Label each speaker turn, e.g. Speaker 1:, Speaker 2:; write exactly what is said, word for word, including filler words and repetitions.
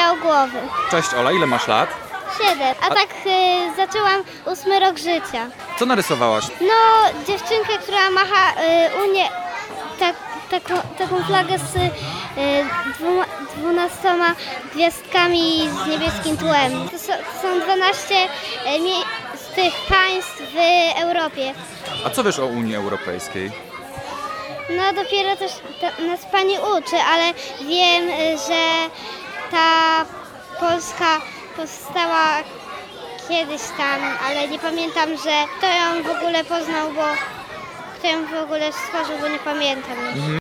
Speaker 1: kawał głowy.
Speaker 2: Cześć Ola, ile masz lat?
Speaker 1: Siedem. A,
Speaker 2: A-
Speaker 1: tak y, zaczęłam ósmy rok życia.
Speaker 2: Co narysowałaś?
Speaker 1: No, dziewczynkę, która macha y, Unię, tak, taką, taką flagę z y, dwoma, dwunastoma gwiazdkami z niebieskim tłem. To są, to są dwanaście y, mie- z tych państw w Europie.
Speaker 2: A co wiesz o Unii Europejskiej?
Speaker 1: No dopiero też ta, nas pani uczy, ale wiem, y, że ta Polska powstała kiedyś tam, ale nie pamiętam, że kto ją w ogóle poznał, bo kto ją w ogóle stworzył, bo nie pamiętam.